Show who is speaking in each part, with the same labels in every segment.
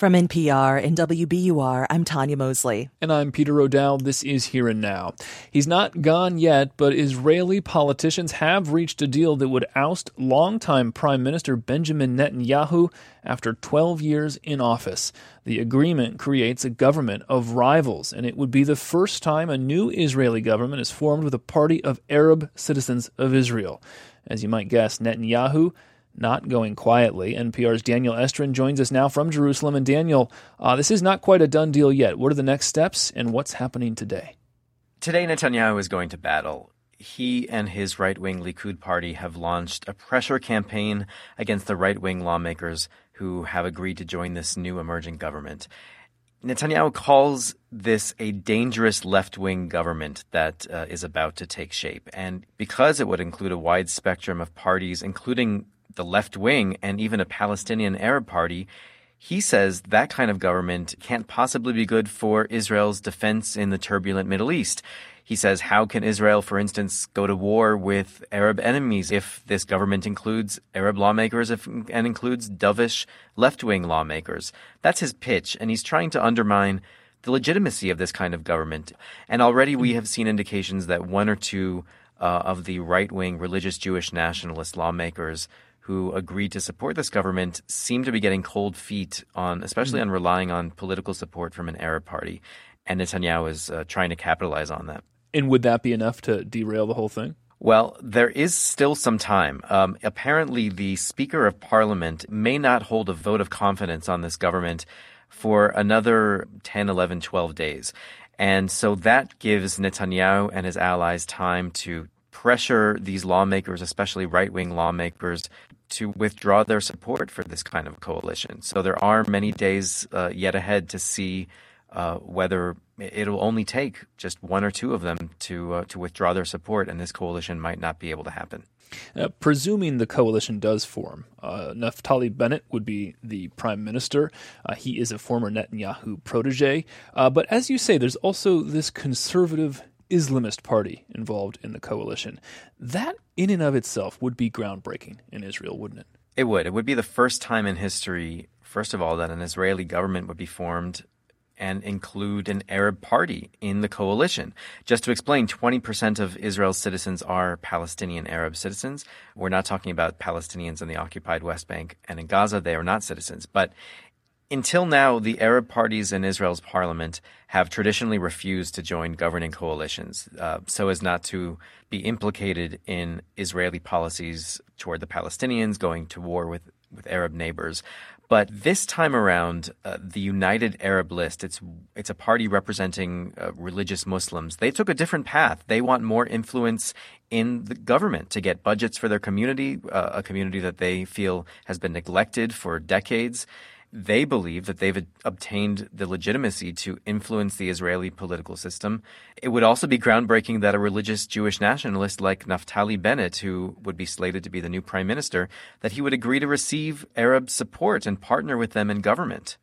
Speaker 1: From NPR and WBUR, I'm Tanya Mosley.
Speaker 2: And I'm Peter O'Dowd. This is Here and Now. He's not gone yet, but Israeli politicians have reached a deal that would oust longtime Prime Minister Benjamin Netanyahu after 12 years in office. The agreement creates a government of rivals, and it would be the first time a new Israeli government is formed with a party of Arab citizens of Israel. As you might guess, Netanyahu not going quietly. NPR's Daniel Estrin joins us now from Jerusalem. And Daniel, this is not quite a done deal yet. What are the next steps and what's happening today?
Speaker 3: Today, Netanyahu is going to battle. He and his right-wing Likud party have launched a pressure campaign against the right-wing lawmakers who have agreed to join this new emerging government. Netanyahu calls this a dangerous left-wing government that is about to take shape. And because it would include a wide spectrum of parties, including the left wing and even a Palestinian Arab party, he says that kind of government can't possibly be good for Israel's defense in the turbulent Middle East. He says, how can Israel, for instance, go to war with Arab enemies if this government includes Arab lawmakers and includes dovish left-wing lawmakers? That's his pitch, and he's trying to undermine the legitimacy of this kind of government. And already we have seen indications that one or two of the right-wing religious Jewish nationalist lawmakers who agreed to support this government seem to be getting cold feet especially on relying on political support from an Arab party. And Netanyahu is trying to capitalize on that.
Speaker 2: And would that be enough to derail the whole thing?
Speaker 3: Well, there is still some time. Apparently, the Speaker of Parliament may not hold a vote of confidence on this government for another 10, 11, 12 days. And so that gives Netanyahu and his allies time to pressure these lawmakers, especially right-wing lawmakers, to withdraw their support for this kind of coalition. So there are many days yet ahead to see whether it'll only take just one or two of them to withdraw their support, and this coalition might not be able to happen.
Speaker 2: Presuming the coalition does form, Naftali Bennett would be the prime minister. He is a former Netanyahu protege. But as you say, there's also this conservative Islamist party involved in the coalition. That in and of itself would be groundbreaking in Israel, wouldn't it?
Speaker 3: It would. It would be the first time in history, first of all, that an Israeli government would be formed and include an Arab party in the coalition. Just to explain, 20% of Israel's citizens are Palestinian Arab citizens. We're not talking about Palestinians in the occupied West Bank and in Gaza. They are not citizens. But until now, the Arab parties in Israel's parliament have traditionally refused to join governing coalitions so as not to be implicated in Israeli policies toward the Palestinians, going to war with Arab neighbors. But this time around, the United Arab List, it's a party representing religious Muslims. They took a different path. They want more influence in the government to get budgets for their community, a community that they feel has been neglected for decades. They believe that they've obtained the legitimacy to influence the Israeli political system. It would also be groundbreaking that a religious Jewish nationalist like Naftali Bennett, who would be slated to be the new prime minister, that he would agree to receive Arab support and partner with them in government.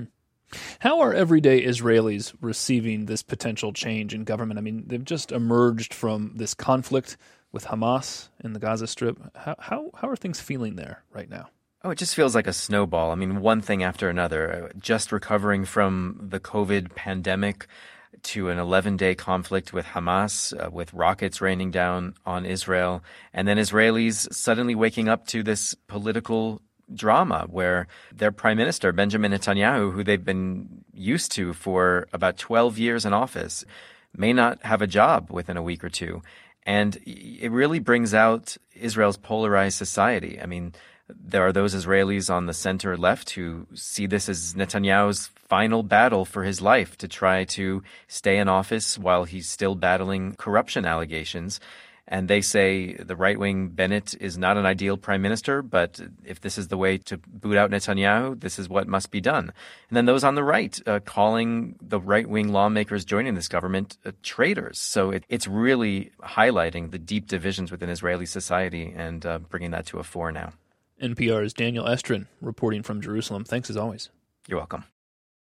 Speaker 2: How are everyday Israelis receiving this potential change in government? I mean, they've just emerged from this conflict with Hamas in the Gaza Strip. How are things feeling there right now?
Speaker 3: Oh, it just feels like a snowball. I mean, one thing after another. Just recovering from the COVID pandemic to an 11-day conflict with Hamas, with rockets raining down on Israel, and then Israelis suddenly waking up to this political drama where their prime minister, Benjamin Netanyahu, who they've been used to for about 12 years in office, may not have a job within a week or two. And it really brings out Israel's polarized society. I mean, there are those Israelis on the center left who see this as Netanyahu's final battle for his life to try to stay in office while he's still battling corruption allegations. And they say the right-wing Bennett is not an ideal prime minister, but if this is the way to boot out Netanyahu, this is what must be done. And then those on the right calling the right-wing lawmakers joining this government traitors. So it's really highlighting the deep divisions within Israeli society and bringing that to a fore now.
Speaker 2: NPR's Daniel Estrin reporting from Jerusalem. Thanks as always.
Speaker 3: You're welcome.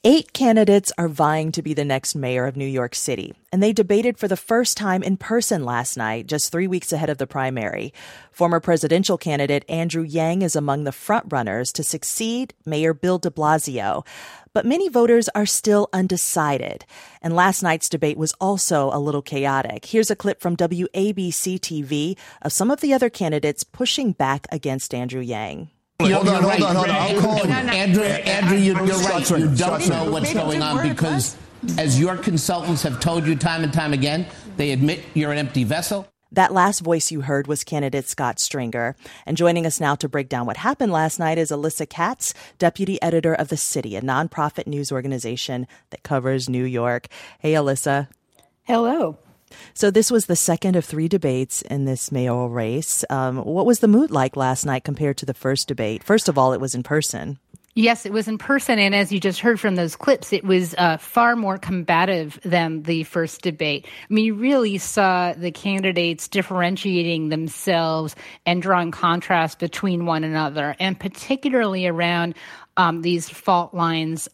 Speaker 1: 8 candidates are vying to be the next mayor of New York City, and they debated for the first time in person last night, just 3 weeks ahead of the primary. Former presidential candidate Andrew Yang is among the frontrunners to succeed Mayor Bill de Blasio. But many voters are still undecided. And last night's debate was also a little chaotic. Here's a clip from WABC TV of some of the other candidates pushing back against Andrew Yang.
Speaker 4: Hold on. I'll call him.
Speaker 5: Andrew, you're right. You don't know what's going on because, as your consultants have told you time and time again, they admit you're an empty vessel.
Speaker 1: That last voice you heard was candidate Scott Stringer. And joining us now to break down what happened last night is Alyssa Katz, deputy editor of The City, a nonprofit news organization that covers New York. Hey, Alyssa.
Speaker 6: Hello.
Speaker 1: So this was the second of 3 debates in this mayoral race. What was the mood like last night compared to the first debate? First of all, it was in person.
Speaker 6: Yes, it was in person, and as you just heard from those clips, it was far more combative than the first debate. I mean, you really saw the candidates differentiating themselves and drawing contrast between one another, and particularly around these fault lines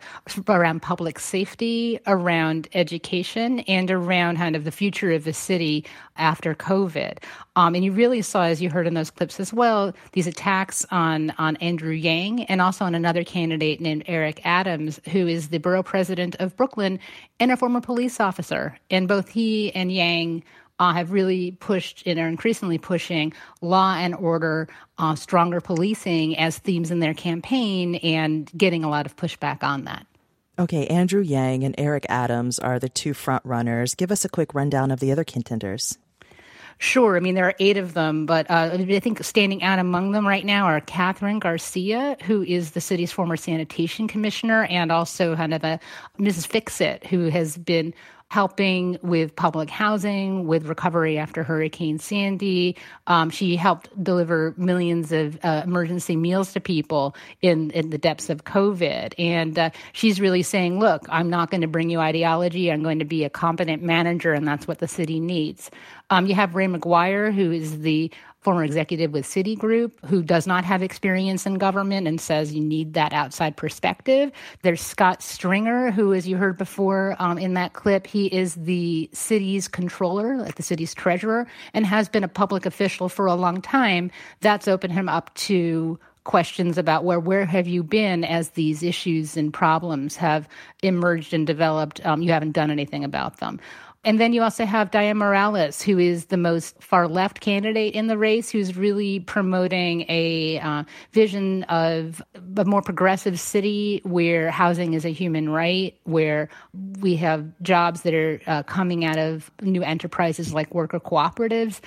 Speaker 6: around public safety, around education, and around kind of the future of the city after COVID. And you really saw, as you heard in those clips as well, these attacks on Andrew Yang and also on another candidate named Eric Adams, who is the borough president of Brooklyn and a former police officer. And both he and Yang have really pushed and are increasingly pushing law and order, stronger policing as themes in their campaign and getting a lot of pushback on that.
Speaker 1: Okay, Andrew Yang and Eric Adams are the 2 front runners. Give us a quick rundown of the other contenders.
Speaker 6: Sure. I mean, there are 8 of them, but I think standing out among them right now are Catherine Garcia, who is the city's former sanitation commissioner, and also kind of Mrs. Fix-It, who has been helping with public housing, with recovery after Hurricane Sandy. She helped deliver millions of emergency meals to people in the depths of COVID. And she's really saying, look, I'm not going to bring you ideology. I'm going to be a competent manager, and that's what the city needs. You have Ray McGuire, who is the former executive with Citigroup, who does not have experience in government and says you need that outside perspective. There's Scott Stringer, who, as you heard before in that clip, he is the city's controller, like the city's treasurer, and has been a public official for a long time. That's opened him up to questions about where have you been as these issues and problems have emerged and developed. You haven't done anything about them. And then you also have Diane Morales, who is the most far-left candidate in the race, who's really promoting a vision of a more progressive city where housing is a human right, where we have jobs that are coming out of new enterprises like worker cooperatives.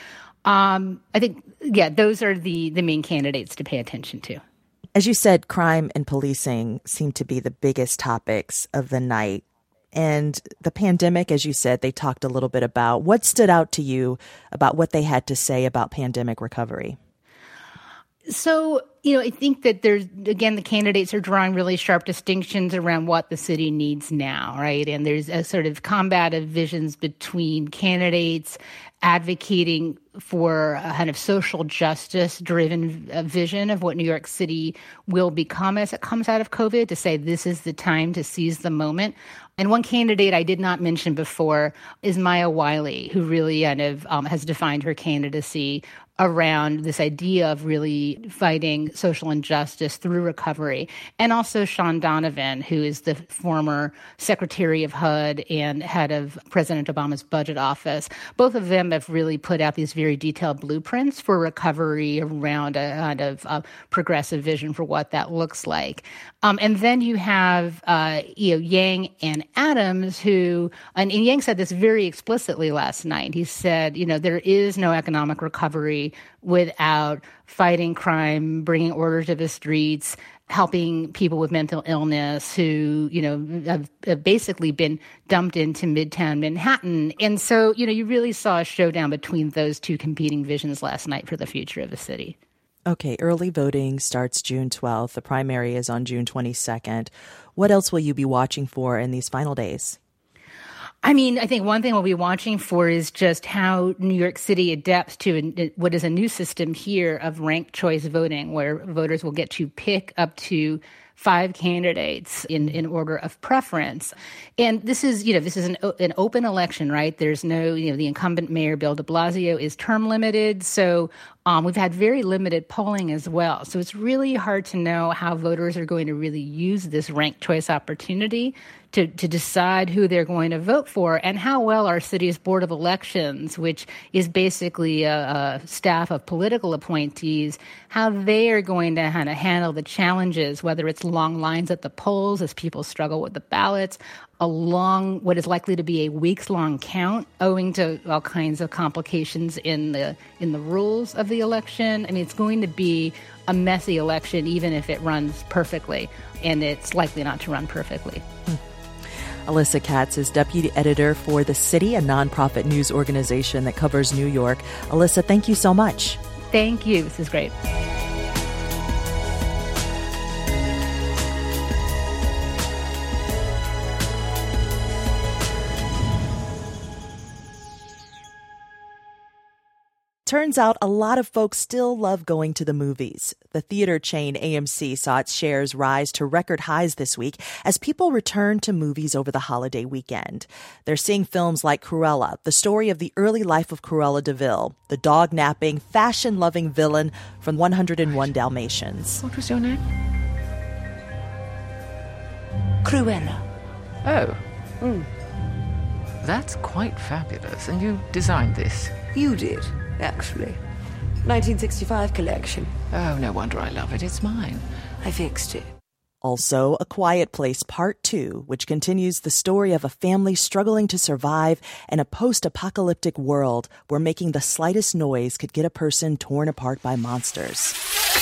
Speaker 6: I think, those are the main candidates to pay attention to.
Speaker 1: As you said, crime and policing seem to be the biggest topics of the night. And the pandemic, as you said, they talked a little bit about. What stood out to you about what they had to say about pandemic recovery?
Speaker 6: So, I think that the candidates are drawing really sharp distinctions around what the city needs now, right? And there's a sort of combative visions between candidates advocating for a kind of social justice-driven vision of what New York City will become as it comes out of COVID, to say this is the time to seize the moment. And one candidate I did not mention before is Maya Wiley, who really kind of has defined her candidacy around this idea of really fighting social injustice through recovery. And also Sean Donovan, who is the former Secretary of HUD and head of President Obama's budget office. Both of them have really put out these very detailed blueprints for recovery around a kind of progressive vision for what that looks like. And then you have Yang and Adams, who, and Yang said this very explicitly last night. He said, there is no economic recovery without fighting crime, bringing order to the streets, helping people with mental illness who, have basically been dumped into Midtown Manhattan. And so, you really saw a showdown between those 2 competing visions last night for the future of the city.
Speaker 1: Okay, early voting starts June 12th. The primary is on June 22nd. What else will you be watching for in these final days?
Speaker 6: I mean, I think one thing we'll be watching for is just how New York City adapts to what is a new system here of ranked choice voting, where voters will get to pick up to 5 candidates in order of preference. And this is an open election, right? There's no, the incumbent mayor, Bill de Blasio, is term limited. So we've had very limited polling as well. So it's really hard to know how voters are going to really use this ranked choice opportunity to decide who they're going to vote for, and how well our city's Board of Elections, which is basically a staff of political appointees, how they are going to kind of handle the challenges, whether it's long lines at the polls as people struggle with the ballots, along what is likely to be a weeks-long count owing to all kinds of complications in the rules of the election. I mean, it's going to be a messy election, even if it runs perfectly, and it's likely not to run perfectly.
Speaker 1: Alyssa Katz is deputy editor for The City, a nonprofit news organization that covers New York. Alyssa, thank you so much.
Speaker 6: Thank you. This is great.
Speaker 1: Turns out a lot of folks still love going to the movies. The theater chain AMC saw its shares rise to record highs this week as people return to movies over the holiday weekend. They're seeing films like Cruella, the story of the early life of Cruella de Vil, the dog-napping, fashion-loving villain from 101 Dalmatians.
Speaker 7: What was your name?
Speaker 8: Cruella.
Speaker 7: Oh. That's quite fabulous. And you designed this?
Speaker 8: You did, actually. 1965 collection.
Speaker 7: Oh, no wonder I love it. It's mine.
Speaker 8: I fixed it.
Speaker 1: Also, A Quiet Place Part 2, which continues the story of a family struggling to survive in a post-apocalyptic world where making the slightest noise could get a person torn apart by monsters.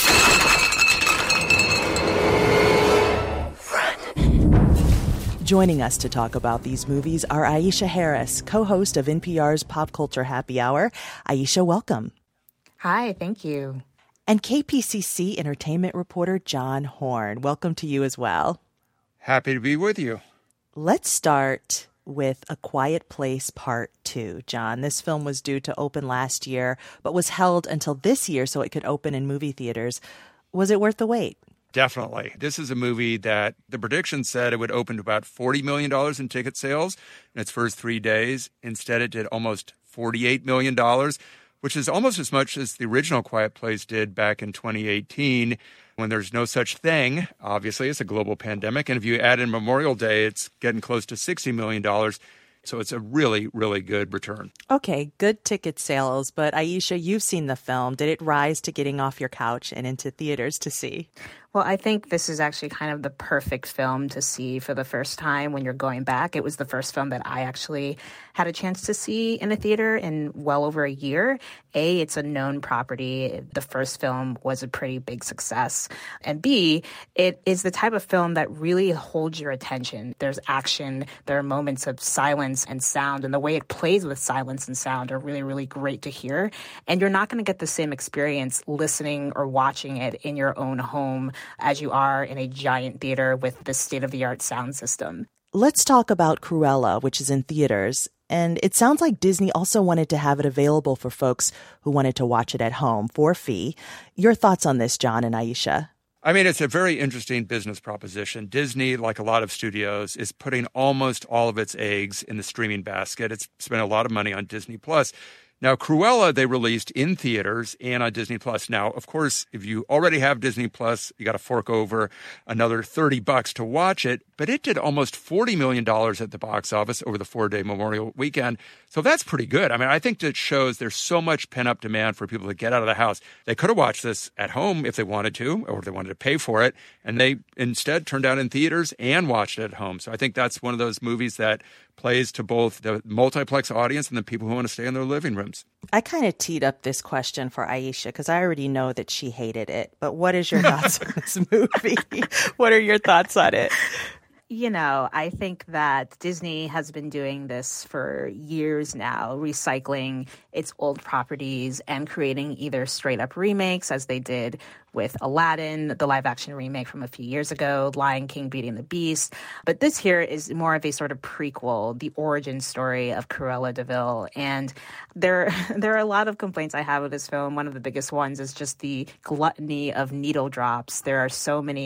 Speaker 1: Joining us to talk about these movies are Aisha Harris, co-host of NPR's Pop Culture Happy Hour. Aisha, welcome.
Speaker 9: Hi, thank you.
Speaker 1: And KPCC entertainment reporter John Horn. Welcome to you as well.
Speaker 10: Happy to be with you.
Speaker 1: Let's start with A Quiet Place Part 2. John, this film was due to open last year, but was held until this year so it could open in movie theaters. Was it worth the wait?
Speaker 10: Definitely. This is a movie that the predictions said it would open to about $40 million in ticket sales in its first 3 days. Instead, it did almost $48 million, which is almost as much as the original Quiet Place did back in 2018, when there's no such thing. Obviously, it's a global pandemic. And if you add in Memorial Day, it's getting close to $60 million. So it's a really, really good return.
Speaker 1: Okay, good ticket sales. But Aisha, you've seen the film. Did it rise to getting off your couch and into theaters to see?
Speaker 9: Well, I think this is actually kind of the perfect film to see for the first time when you're going back. It was the first film that I actually had a chance to see in a theater in well over a year. A, it's a known property. The first film was a pretty big success. And B, it is the type of film that really holds your attention. There's action. There are moments of silence and sound. And the way it plays with silence and sound are really, really great to hear. And you're not going to get the same experience listening or watching it in your own home as you are in a giant theater with the state-of-the-art sound system.
Speaker 1: Let's talk about Cruella, which is in theaters. And it sounds like Disney also wanted to have it available for folks who wanted to watch it at home for a fee. Your thoughts on this, John and Aisha?
Speaker 10: I mean, it's a very interesting business proposition. Disney, like a lot of studios, is putting almost all of its eggs in the streaming basket. It's spent a lot of money on Disney+. Now, Cruella, they released in theaters and on Disney+. Now, of course, if you already have Disney+, you got to fork over another $30 to watch it. But it did almost $40 million at the box office over the 4-day Memorial weekend. So that's pretty good. I mean, I think that shows there's so much pent-up demand for people to get out of the house. They could have watched this at home if they wanted to, or if they wanted to pay for it. And they instead turned out in theaters and watched it at home. So I think that's one of those movies that plays to both the multiplex audience and the people who want to stay in their living rooms.
Speaker 1: I kind of teed up this question for Aisha because I already know that she hated it. But what is your thoughts on this movie? What are your thoughts on it?
Speaker 9: You know, I think that Disney has been doing this for years now, recycling its old properties and creating either straight-up remakes, as they did with Aladdin, the live-action remake from a few years ago, Lion King, Beauty and the Beast. But this here is more of a sort of prequel, the origin story of Cruella de Vil. And there are a lot of complaints I have with this film. One of the biggest ones is just the gluttony of needle drops. There are so many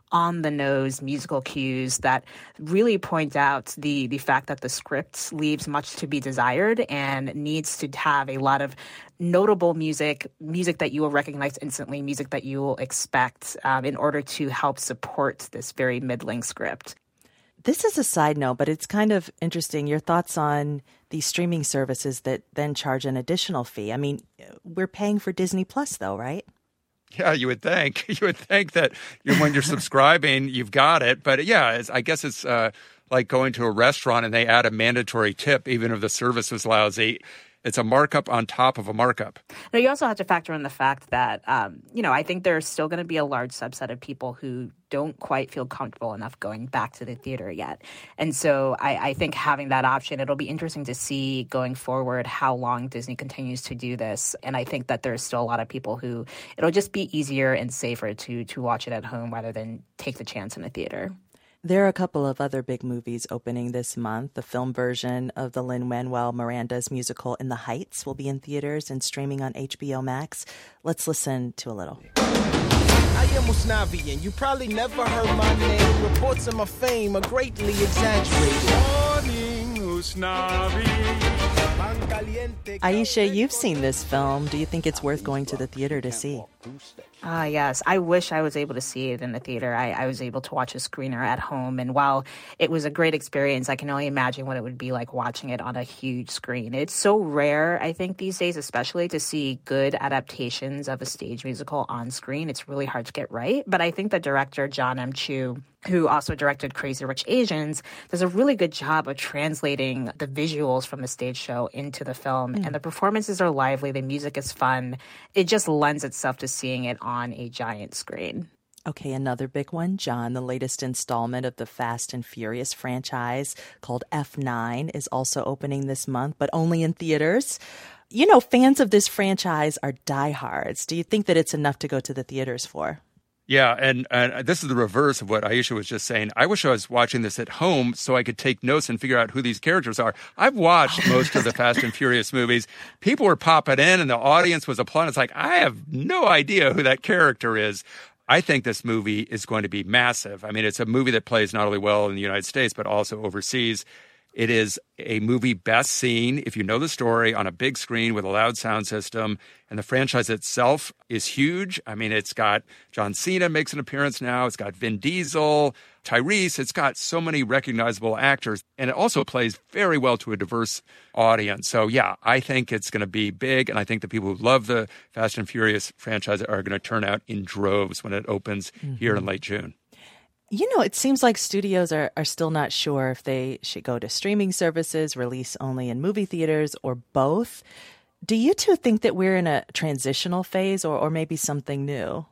Speaker 9: on-the-nose musical cues that really point out the fact that the script leaves much to be desired and needs to have a lot of notable music that you will recognize instantly, music that you will expect in order to help support this very middling script.
Speaker 1: This is a side note, but it's kind of interesting. Your thoughts on these streaming services that then charge an additional fee. I mean, we're paying for Disney Plus, though, right?
Speaker 10: Yeah, you would think. You would think that when you're subscribing, you've got it. But yeah, I guess it's like going to a restaurant and they add a mandatory tip, even if the service was lousy. It's a markup on top of a markup.
Speaker 9: Now, you also have to factor in the fact that, I think there's still going to be a large subset of people who don't quite feel comfortable enough going back to the theater yet. And so I think having that option, it'll be interesting to see going forward how long Disney continues to do this. And I think that there's still a lot of people who it'll just be easier and safer to watch it at home rather than take the chance in a theater.
Speaker 1: There are a couple of other big movies opening this month. The film version of the Lin-Manuel Miranda's musical In the Heights will be in theaters and streaming on HBO Max. Let's listen to a little.
Speaker 11: I am Usnavi, and you probably never heard my name. Reports of my fame are greatly exaggerated. Morning, Usnavi.
Speaker 1: Aisha, you've seen this film. Do you think it's worth going to the theater to see?
Speaker 9: Yes. I wish I was able to see it in the theater. I was able to watch a screener at home. And while it was a great experience, I can only imagine what it would be like watching it on a huge screen. It's so rare, I think, these days, especially to see good adaptations of a stage musical on screen. It's really hard to get right. But I think the director, John M. Chu, who also directed Crazy Rich Asians, does a really good job of translating the visuals from the stage show into the film. And the performances are lively. The music is fun. It just lends itself to seeing it on a giant screen.
Speaker 1: Okay, another big one, John. The latest installment of the Fast and Furious franchise called F9 is also opening this month, but only in theaters. You know, fans of this franchise are diehards. Do you think that it's enough to go to the theaters for?
Speaker 10: Yeah, and this is the reverse of what Aisha was just saying. I wish I was watching this at home so I could take notes and figure out who these characters are. I've watched most of the Fast and Furious movies. People were popping in and the audience was applauding. It's like, I have no idea who that character is. I think this movie is going to be massive. I mean, it's a movie that plays not only well in the United States, but also overseas. It is a movie best seen, if you know the story, on a big screen with a loud sound system. And the franchise itself is huge. I mean, it's got John Cena makes an appearance now. It's got Vin Diesel, Tyrese. It's got so many recognizable actors. And it also plays very well to a diverse audience. So, yeah, I think it's going to be big. And I think the people who love the Fast and Furious franchise are going to turn out in droves when it opens here in late June.
Speaker 1: You know, it seems like studios are still not sure if they should go to streaming services, release only in movie theaters, or both. Do you two think that we're in a transitional phase or maybe something new?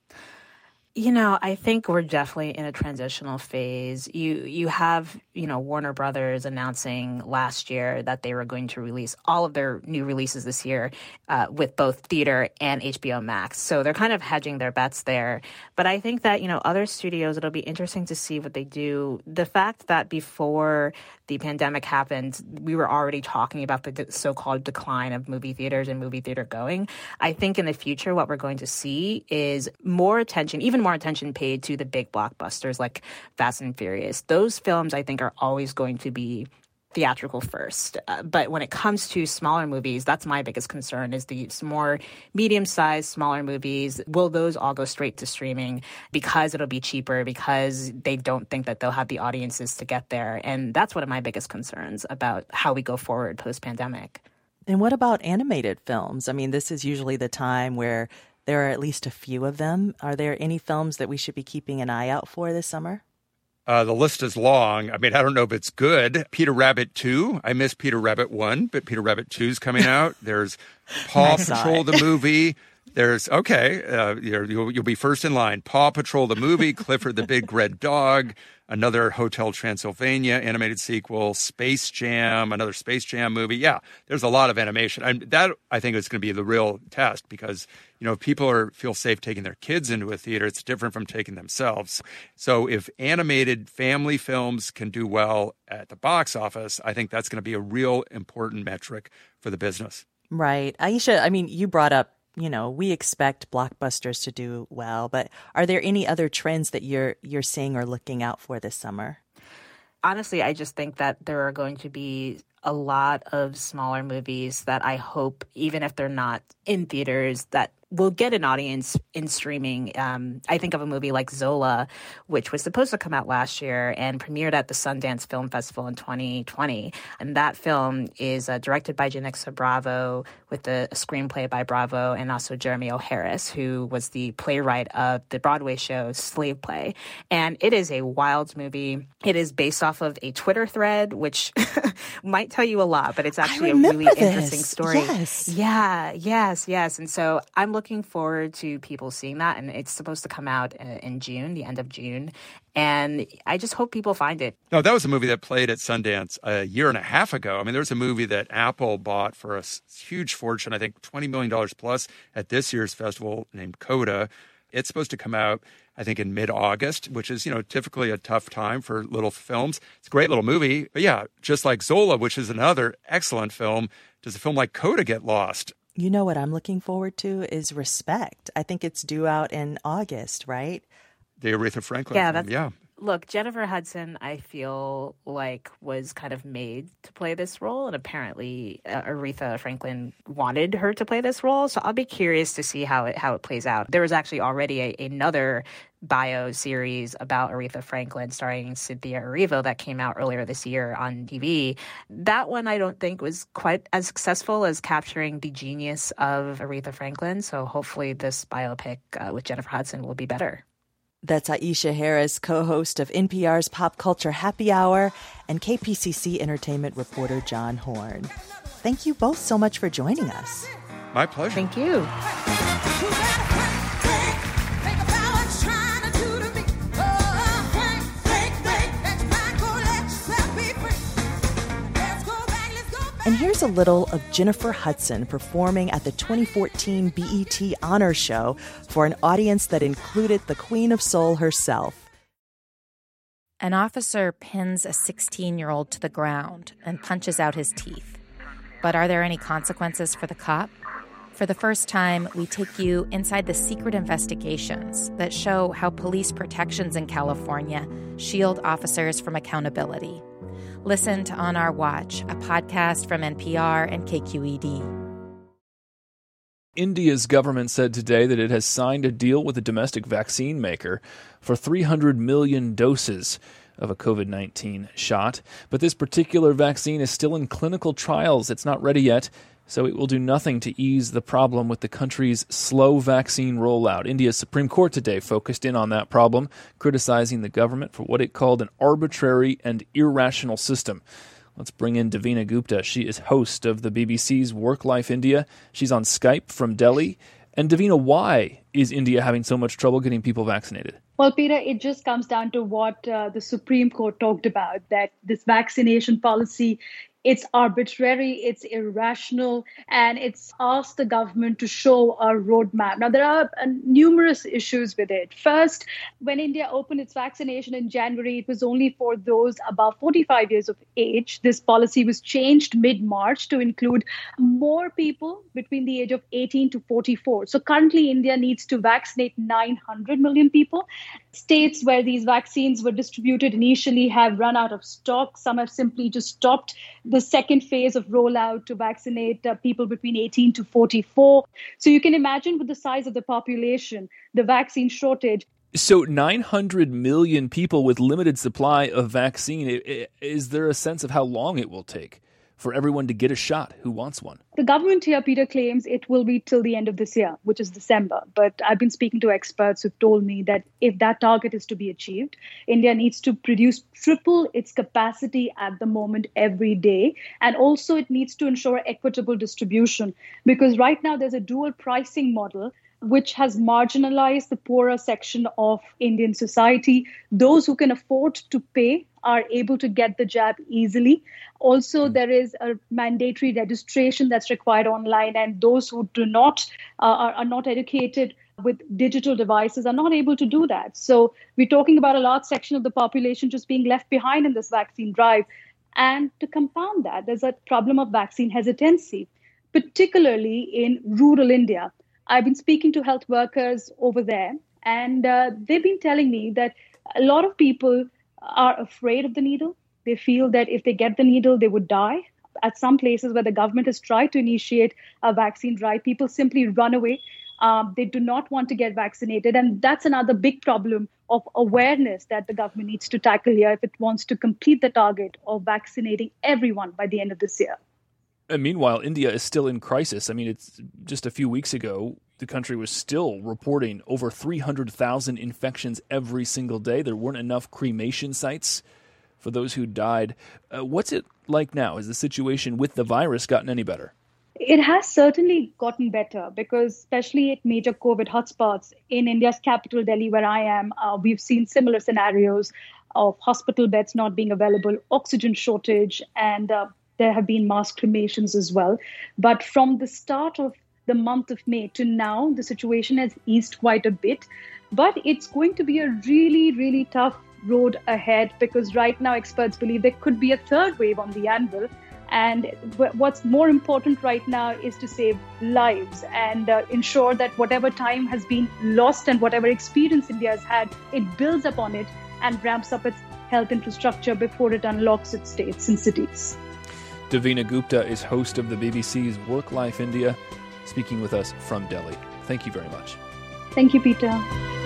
Speaker 9: You know, I think we're definitely in a transitional phase. You have, Warner Brothers announcing last year that they were going to release all of their new releases this year with both theater and HBO Max. So they're kind of hedging their bets there. But I think that, other studios, it'll be interesting to see what they do. The fact that before the pandemic happened, we were already talking about the so-called decline of movie theaters and movie theater going. I think in the future, what we're going to see is more attention paid to the big blockbusters like Fast and Furious. Those films, I think, are always going to be theatrical first. But when it comes to smaller movies, that's my biggest concern is these more medium-sized, smaller movies. Will those all go straight to streaming because it'll be cheaper, because they don't think that they'll have the audiences to get there? And that's one of my biggest concerns about how we go forward post-pandemic.
Speaker 1: And what about animated films? I mean, this is usually the time where there are at least a few of them. Are there any films that we should be keeping an eye out for this summer?
Speaker 10: The list is long. I mean, I don't know if it's good. Peter Rabbit 2. I missed Peter Rabbit 1, but Peter Rabbit 2 is coming out. There's Paw Patrol the movie. There's, you'll be first in line. Paw Patrol the movie, Clifford the Big Red Dog, another Hotel Transylvania animated sequel, Space Jam, another Space Jam movie. Yeah, there's a lot of animation. I think is going to be the real test because, if people feel safe taking their kids into a theater, it's different from taking themselves. So if animated family films can do well at the box office, I think that's going to be a real important metric for the business.
Speaker 1: Right. Aisha, I mean, you brought up we expect blockbusters to do well, but are there any other trends that you're seeing or looking out for this summer?
Speaker 9: Honestly, I just think that there are going to be a lot of smaller movies that I hope, even if they're not in theaters, that will get an audience in streaming. I think of a movie like Zola, which was supposed to come out last year and premiered at the Sundance Film Festival in 2020. And that film is directed by Janicza Bravo with a screenplay by Bravo and also Jeremy O. Harris, who was the playwright of the Broadway show Slave Play. And it is a wild movie. It is based off of a Twitter thread, which might tell you a lot, but it's actually a really interesting story.
Speaker 1: Yes.
Speaker 9: Yes. And so I'm looking forward to people seeing that, and it's supposed to come out in June, the end of June, and I just hope people find it.
Speaker 10: No, that was a movie that played at Sundance a year and a half ago. I mean, there was a movie that Apple bought for a huge fortune, I think $20 million plus at this year's festival, named Coda. It's supposed to come out, I think, in mid-August, which is, typically a tough time for little films. It's a great little movie. But yeah, just like Zola, which is another excellent film, does a film like Coda get lost?
Speaker 1: You know what I'm looking forward to is Respect. I think it's due out in August, right?
Speaker 10: The Aretha Franklin film, yeah.
Speaker 9: Look, Jennifer Hudson, I feel like, was kind of made to play this role, and apparently Aretha Franklin wanted her to play this role, so I'll be curious to see how it plays out. There was actually already another bio series about Aretha Franklin starring Cynthia Erivo that came out earlier this year on TV. That one I don't think was quite as successful as capturing the genius of Aretha Franklin, so hopefully this biopic with Jennifer Hudson will be better.
Speaker 1: That's Aisha Harris, co-host of NPR's Pop Culture Happy Hour, and KPCC entertainment reporter John Horn. Thank you both so much for joining us.
Speaker 10: My pleasure.
Speaker 9: Thank you.
Speaker 1: And here's a little of Jennifer Hudson performing at the 2014 BET Honor Show for an audience that included the Queen of Soul herself.
Speaker 12: An officer pins a 16-year-old to the ground and punches out his teeth. But are there any consequences for the cop? For the first time, we take you inside the secret investigations that show how police protections in California shield officers from accountability. Listen to On Our Watch, a podcast from NPR and KQED.
Speaker 2: India's government said today that it has signed a deal with a domestic vaccine maker for 300 million doses of a COVID-19 shot. But this particular vaccine is still in clinical trials. It's not ready yet, so it will do nothing to ease the problem with the country's slow vaccine rollout. India's Supreme Court today focused in on that problem, criticizing the government for what it called an arbitrary and irrational system. Let's bring in Davina Gupta. She is host of the BBC's Work Life India. She's on Skype from Delhi. And Davina, why is India having so much trouble getting people vaccinated?
Speaker 13: Well, Peter, it just comes down to what the Supreme Court talked about, that this vaccination policy, it's arbitrary, it's irrational, and it's asked the government to show a roadmap. Now, there are numerous issues with it. First, when India opened its vaccination in January, it was only for those above 45 years of age. This policy was changed mid-March to include more people between the age of 18 to 44. So currently, India needs to vaccinate 900 million people. States where these vaccines were distributed initially have run out of stock. Some have simply just stopped the second phase of rollout to vaccinate people between 18 to 44. So you can imagine with the size of the population, the vaccine shortage.
Speaker 2: So 900 million people with limited supply of vaccine. Is there a sense of how long it will take for everyone to get a shot who wants one?
Speaker 13: The government here, Peter, claims it will be till the end of this year, which is December. But I've been speaking to experts who've told me that if that target is to be achieved, India needs to produce triple its capacity at the moment every day. And also it needs to ensure equitable distribution, because right now there's a dual pricing model which has marginalized the poorer section of Indian society. Those who can afford to pay are able to get the jab easily. Also, there is a mandatory registration that's required online, and those who do not are not educated with digital devices are not able to do that. So we're talking about a large section of the population just being left behind in this vaccine drive. And to compound that, there's a problem of vaccine hesitancy, particularly in rural India. I've been speaking to health workers over there, and they've been telling me that a lot of people are afraid of the needle. They feel that if they get the needle, they would die. At some places where the government has tried to initiate a vaccine drive, people simply run away. They do not want to get vaccinated. And that's another big problem of awareness that the government needs to tackle here if it wants to complete the target of vaccinating everyone by the end of this year.
Speaker 2: And meanwhile, India is still in crisis. I mean, it's just a few weeks ago, the country was still reporting over 300,000 infections every single day. There weren't enough cremation sites for those who died. What's it like now? Has the situation with the virus gotten any better?
Speaker 13: It has certainly gotten better because especially at major COVID hotspots in India's capital, Delhi, where I am, we've seen similar scenarios of hospital beds not being available, oxygen shortage, and there have been mass cremations as well. But from the start of the month of May to now, the situation has eased quite a bit. But it's going to be a really, really tough road ahead because right now experts believe there could be a third wave on the anvil. And what's more important right now is to save lives and ensure that whatever time has been lost and whatever experience India has had, it builds upon it and ramps up its health infrastructure before it unlocks its states and cities.
Speaker 2: Davina Gupta is host of the BBC's Work Life India, speaking with us from Delhi. Thank you very much.
Speaker 13: Thank you, Peter.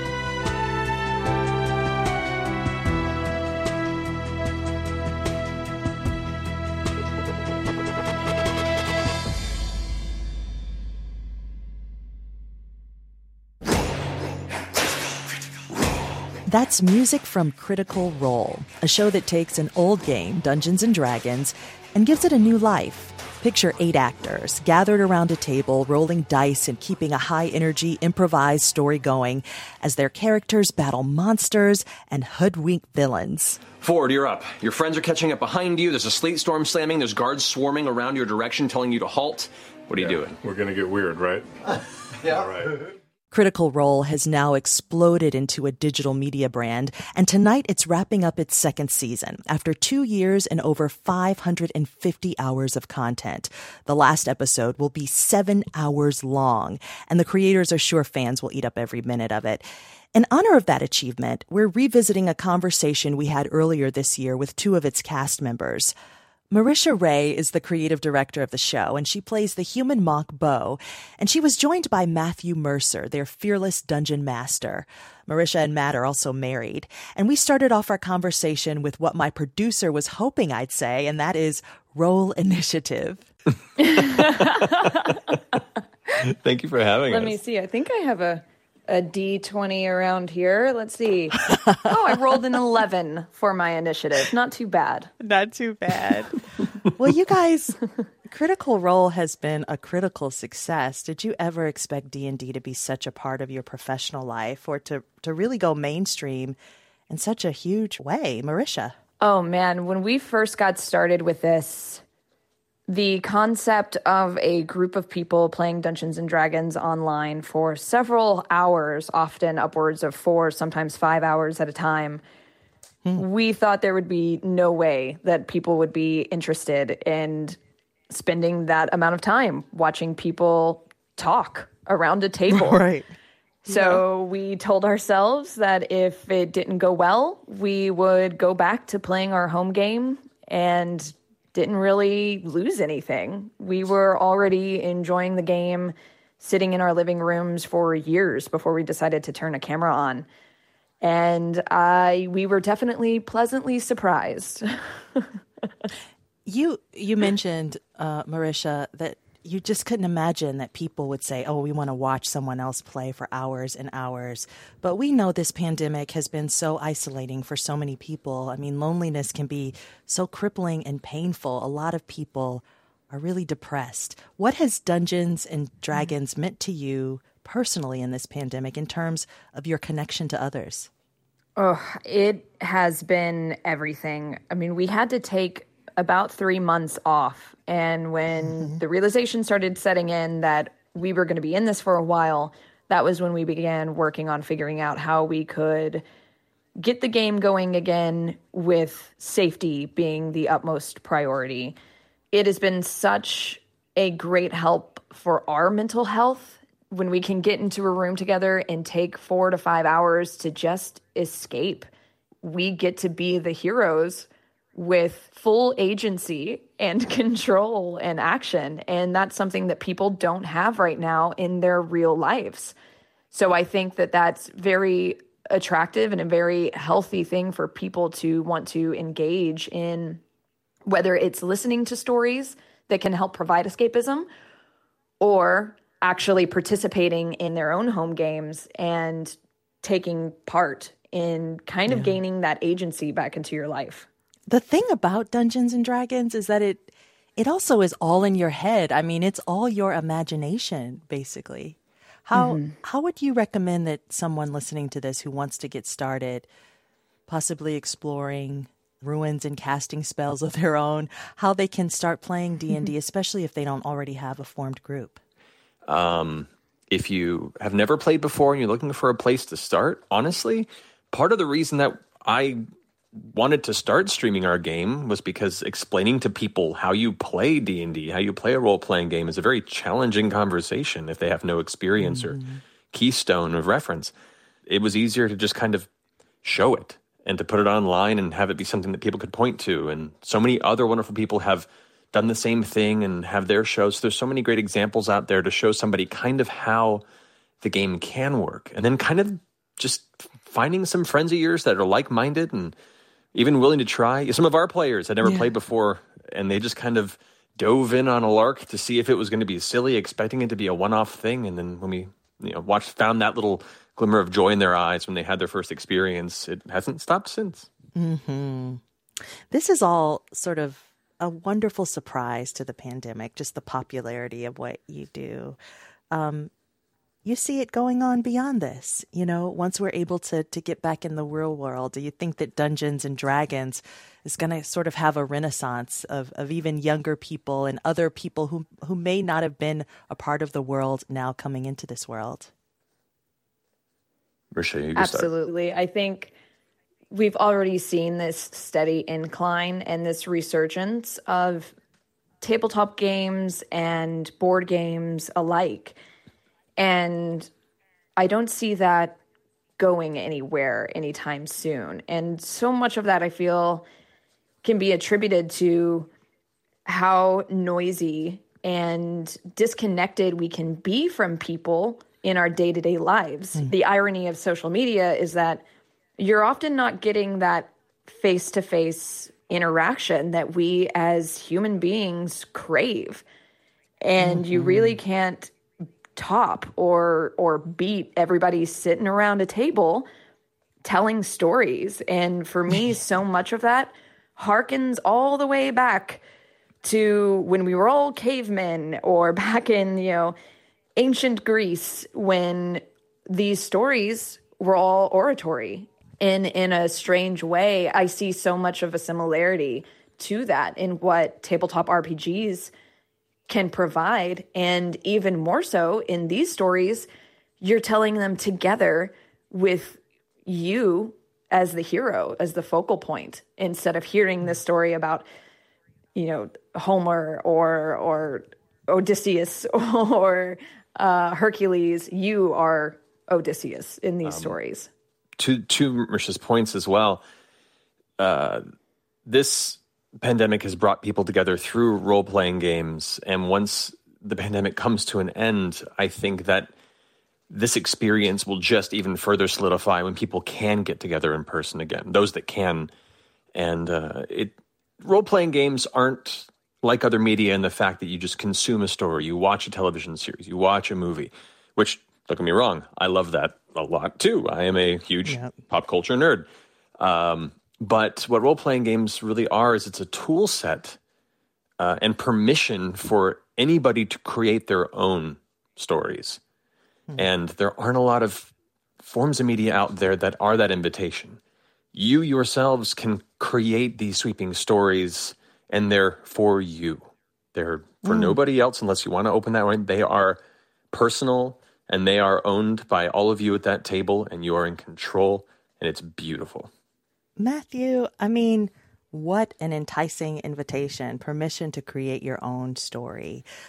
Speaker 1: That's music from Critical Role, a show that takes an old game, Dungeons & Dragons, and gives it a new life. Picture 8 actors gathered around a table, rolling dice and keeping a high-energy, improvised story going as their characters battle monsters and hoodwink villains.
Speaker 14: Ford, you're up. Your friends are catching up behind you. There's a sleet storm slamming. There's guards swarming around your direction telling you to halt. What are you doing?
Speaker 15: We're going to get weird, right?
Speaker 14: Yeah.
Speaker 15: All right.
Speaker 1: Critical Role has now exploded into a digital media brand, and tonight it's wrapping up its second season after 2 years and over 550 hours of content. The last episode will be 7 hours long, and the creators are sure fans will eat up every minute of it. In honor of that achievement, we're revisiting a conversation we had earlier this year with 2 of its cast members. Marisha Ray is the creative director of the show, and she plays the human monk Bo, and she was joined by Matthew Mercer, their fearless dungeon master. Marisha and Matt are also married, and we started off our conversation with what my producer was hoping I'd say, and that is roll initiative.
Speaker 14: Thank you for having us.
Speaker 16: Let me see. I think I have a D20 around here. Let's see. Oh, I rolled an 11 for my initiative. Not too bad.
Speaker 17: Not too bad.
Speaker 1: Well, you guys, Critical Role has been a critical success. Did you ever expect D&D to be such a part of your professional life or to really go mainstream in such a huge way? Marisha?
Speaker 16: Oh, man. When we first got started with this, the concept of a group of people playing Dungeons & Dragons online for several hours, often upwards of 4, sometimes 5 hours at a time, we thought there would be no way that people would be interested in spending that amount of time watching people talk around a table.
Speaker 1: Right.
Speaker 16: So we told ourselves that if it didn't go well, we would go back to playing our home game and didn't really lose anything. We were already enjoying the game, sitting in our living rooms for years before we decided to turn a camera on. And we were definitely pleasantly surprised.
Speaker 1: You mentioned, Marisha, that you just couldn't imagine that people would say, oh, we want to watch someone else play for hours and hours. But we know this pandemic has been so isolating for so many people. I mean, loneliness can be so crippling and painful. A lot of people are really depressed. What has Dungeons and Dragons meant to you personally in this pandemic in terms of your connection to others?
Speaker 16: Oh, it has been everything. I mean, we had to take about 3 months off. And when the realization started setting in that we were going to be in this for a while, that was when we began working on figuring out how we could get the game going again with safety being the utmost priority. It has been such a great help for our mental health when we can get into a room together and take 4 to 5 hours to just escape, we get to be the heroes with full agency and control and action. And that's something that people don't have right now in their real lives. So I think that that's very attractive and a very healthy thing for people to want to engage in, whether it's listening to stories that can help provide escapism or actually participating in their own home games and taking part in kind of gaining that agency back into your life.
Speaker 1: The thing about Dungeons and Dragons is that it also is all in your head. I mean, it's all your imagination, basically. How would you recommend that someone listening to this who wants to get started, possibly exploring ruins and casting spells of their own, how they can start playing D&D, especially if they don't already have a formed group?
Speaker 15: If you have never played before and you're looking for a place to start, honestly, part of the reason that I wanted to start streaming our game was because explaining to people how you play D&D, how you play a role-playing game is a very challenging conversation if they have no experience or keystone of reference. It was easier to just kind of show it and to put it online and have it be something that people could point to. And so many other wonderful people have done the same thing and have their shows. There's so many great examples out there to show somebody kind of how the game can work. And then kind of just finding some friends of yours that are like-minded and even willing to try. Some of our players had never played before, and they just kind of dove in on a lark to see if it was going to be silly, expecting it to be a one-off thing. And then when we found that little glimmer of joy in their eyes when they had their first experience, it hasn't stopped since.
Speaker 1: Mm-hmm. This is all sort of a wonderful surprise to the pandemic, just the popularity of what you do. You see it going on beyond this, once we're able to get back in the real world. Do you think that Dungeons and Dragons is going to sort of have a renaissance of even younger people and other people who may not have been a part of the world now coming into this world?
Speaker 15: Marisha, you
Speaker 16: Absolutely.
Speaker 15: Start.
Speaker 16: I think we've already seen this steady incline and this resurgence of tabletop games and board games alike. And I don't see that going anywhere anytime soon. And so much of that, I feel, can be attributed to how noisy and disconnected we can be from people in our day-to-day lives. The irony of social media is that you're often not getting that face-to-face interaction that we as human beings crave. And you really can't top or beat everybody sitting around a table telling stories. And for me, so much of that harkens all the way back to when we were all cavemen, or back in, ancient Greece, when these stories were all oratory. In a strange way, I see so much of a similarity to that in what tabletop RPGs can provide. And even more so in these stories, you're telling them together with you as the hero, as the focal point, instead of hearing this story about, Homer or Odysseus or Hercules. You are Odysseus in these stories.
Speaker 15: To Marisha's points as well, this pandemic has brought people together through role-playing games, and once the pandemic comes to an end, I think that this experience will just even further solidify when people can get together in person again, those that can. And role-playing games aren't like other media in the fact that you just consume a story, you watch a television series, you watch a movie, which, don't get me wrong, I love that a lot too. I am a huge pop culture nerd. But what role-playing games really are is it's a tool set and permission for anybody to create their own stories. And there aren't a lot of forms of media out there that are that invitation. You yourselves can create these sweeping stories, and they're for you. They're for nobody else unless you want to open that way. They are personal, and they are owned by all of you at that table, and you are in control, and it's beautiful.
Speaker 1: Matthew, what an enticing invitation, permission to create your own story.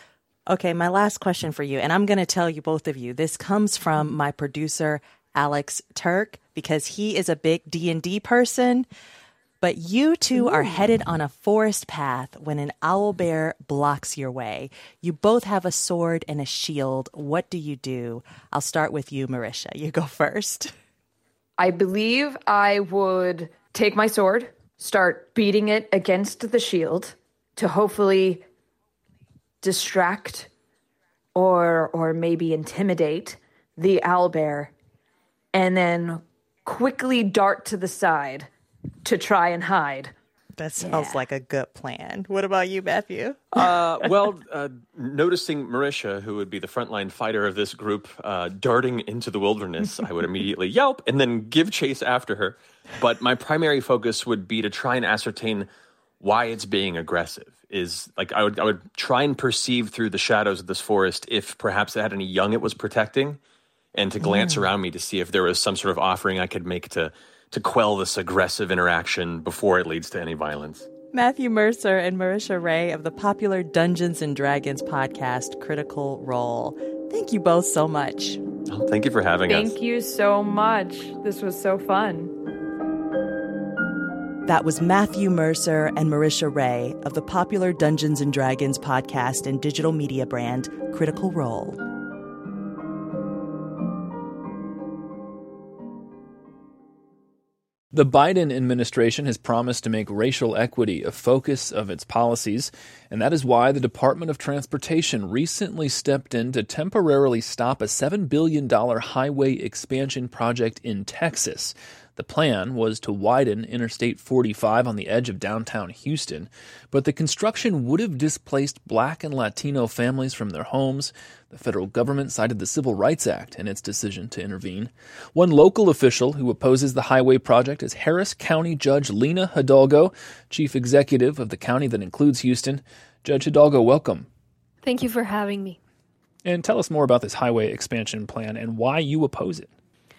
Speaker 1: Okay, my last question for you, and I'm going to tell you, both of you, this comes from my producer, Alex Turk, because he is a big D&D person. But you two are headed on a forest path when an owlbear blocks your way. You both have a sword and a shield. What do you do? I'll start with you, Marisha. You go first.
Speaker 16: I believe I would take my sword, start beating it against the shield to hopefully distract or maybe intimidate the owlbear, and then quickly dart to the side to try and hide.
Speaker 1: That sounds like a good plan. What about you, Matthew?
Speaker 15: Noticing Marisha, who would be the frontline fighter of this group, darting into the wilderness, I would immediately yelp and then give chase after her. But my primary focus would be to try and ascertain why it's being aggressive. I would try and perceive through the shadows of this forest if perhaps it had any young it was protecting, and to glance around me to see if there was some sort of offering I could make to quell this aggressive interaction before it leads to any violence.
Speaker 1: Matthew Mercer and Marisha Ray of the popular Dungeons & Dragons podcast, Critical Role. Thank you both so much.
Speaker 15: Oh, thank you for having us.
Speaker 16: Thank you so much. This was so fun.
Speaker 1: That was Matthew Mercer and Marisha Ray of the popular Dungeons & Dragons podcast and digital media brand, Critical Role.
Speaker 2: The Biden administration has promised to make racial equity a focus of its policies, and that is why the Department of Transportation recently stepped in to temporarily stop a $7 billion highway expansion project in Texas. The plan was to widen Interstate 45 on the edge of downtown Houston, but the construction would have displaced Black and Latino families from their homes. The federal government cited the Civil Rights Act in its decision to intervene. One local official who opposes the highway project is Harris County Judge Lena Hidalgo, chief executive of the county that includes Houston. Judge Hidalgo, welcome.
Speaker 17: Thank you for having me.
Speaker 2: And tell us more about this highway expansion plan and why you oppose it.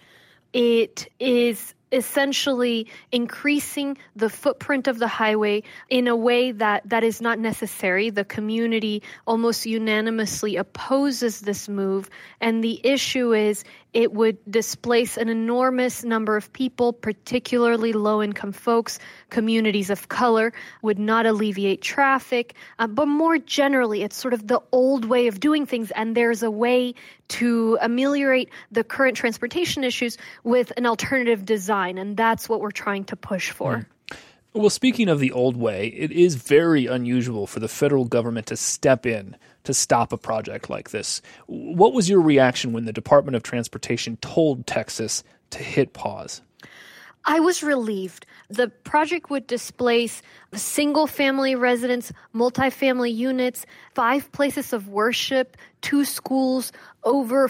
Speaker 17: It is essentially increasing the footprint of the highway in a way that is not necessary. The community almost unanimously opposes this move, and the issue is it would displace an enormous number of people, particularly low-income folks, communities of color, would not alleviate traffic. But more generally, it's sort of the old way of doing things, and there's a way to ameliorate the current transportation issues with an alternative design, and that's what we're trying to push for.
Speaker 2: Well, speaking of the old way, it is very unusual for the federal government to step in to stop a project like this. What was your reaction when the Department of Transportation told Texas to hit pause?
Speaker 17: I was relieved. The project would displace single-family residents, multifamily units, 5 places of worship, 2 schools, over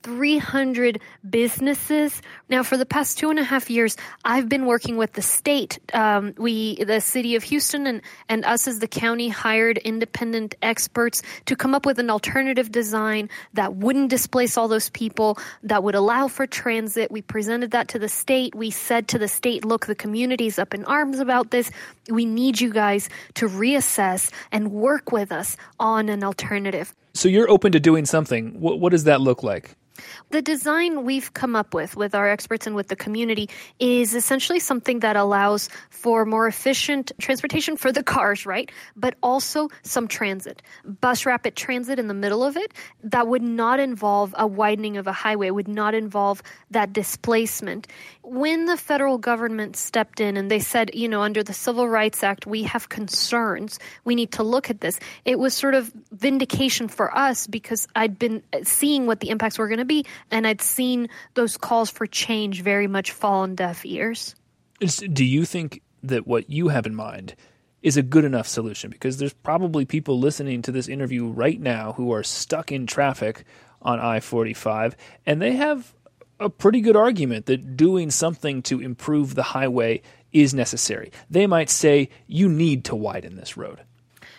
Speaker 17: 300 businesses. Now, for the past 2.5 years, I've been working with the state. The city of Houston and us as the county hired independent experts to come up with an alternative design that wouldn't displace all those people, that would allow for transit. We presented that to the state. We said to the state, look, the community's up in arms about this. We need you guys to reassess and work with us on an alternative.
Speaker 2: So you're open to doing something. What does that look like?
Speaker 17: The design we've come up with our experts and with the community is essentially something that allows for more efficient transportation for the cars, right? But also some transit. Bus rapid transit in the middle of it that would not involve a widening of a highway, would not involve that displacement. When the federal government stepped in and they said, under the Civil Rights Act, we have concerns, we need to look at this, it was sort of vindication for us because I'd been seeing what the impacts were going to be, and I'd seen those calls for change very much fall on deaf ears.
Speaker 2: Do you think that what you have in mind is a good enough solution? Because there's probably people listening to this interview right now who are stuck in traffic on I-45, and they have a pretty good argument that doing something to improve the highway is necessary. They might say, you need to widen this road.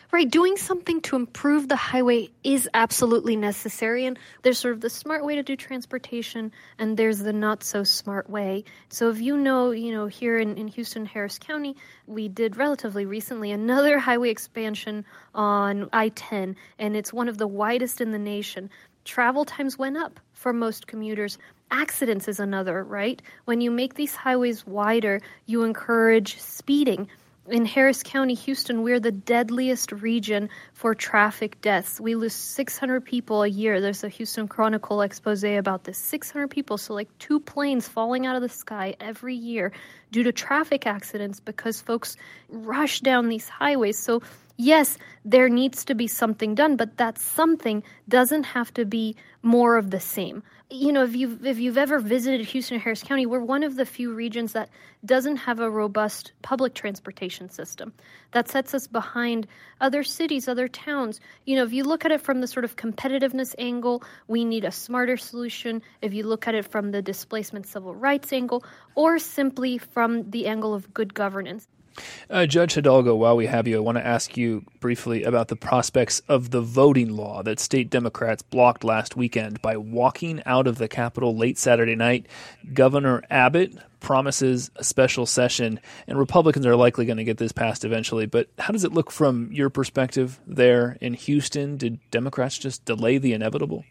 Speaker 17: Right, doing something to improve the highway is absolutely necessary. And there's sort of the smart way to do transportation, and there's the not so smart way. So if you know, here in Houston, Harris County, we did relatively recently another highway expansion on I-10, and it's one of the widest in the nation. Travel times went up for most commuters. Accidents is another, right? When you make these highways wider, you encourage speeding. In Harris County, Houston, we're the deadliest region for traffic deaths. We lose 600 people a year. There's a Houston Chronicle expose about this. 600 people, so like 2 planes falling out of the sky every year due to traffic accidents because folks rush down these highways. So yes, there needs to be something done, but that something doesn't have to be more of the same. If you've ever visited Houston or Harris County, we're one of the few regions that doesn't have a robust public transportation system. That sets us behind other cities, other towns. If you look at it from the sort of competitiveness angle, we need a smarter solution. If you look at it from the displacement civil rights angle, or simply from the angle of good governance.
Speaker 2: Judge Hidalgo, while we have you, I want to ask you briefly about the prospects of the voting law that state Democrats blocked last weekend by walking out of the Capitol late Saturday night. Governor Abbott promises a special session, and Republicans are likely going to get this passed eventually. But how does it look from your perspective there in Houston? Did Democrats just delay the inevitable?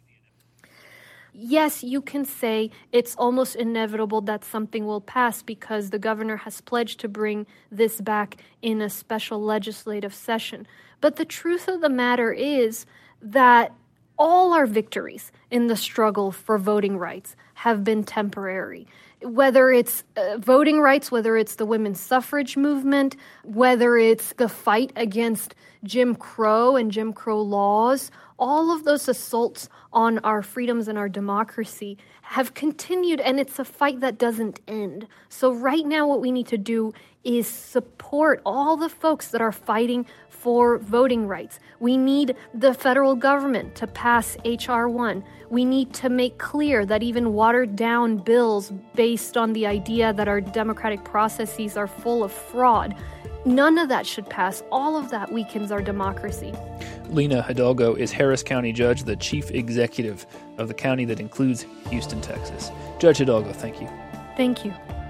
Speaker 17: Yes, you can say it's almost inevitable that something will pass because the governor has pledged to bring this back in a special legislative session. But the truth of the matter is that all our victories in the struggle for voting rights have been temporary. Whether it's voting rights, whether it's the women's suffrage movement, whether it's the fight against Jim Crow and Jim Crow laws, all of those assaults on our freedoms and our democracy have continued, and it's a fight that doesn't end. So right now what we need to do is support all the folks that are fighting for voting rights. We need the federal government to pass H.R. 1. We need to make clear that even watered-down bills based on the idea that our democratic processes are full of fraud, none of that should pass. All of that weakens our democracy.
Speaker 2: Lina Hidalgo is Harris County Judge, the chief executive of the county that includes Houston, Texas. Judge Hidalgo, thank you.
Speaker 17: Thank you.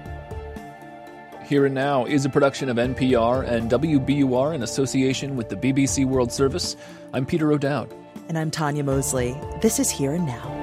Speaker 2: Here and Now is a production of NPR and WBUR in association with the BBC World Service. I'm Peter O'Dowd.
Speaker 1: And I'm Tanya Mosley. This is Here and Now.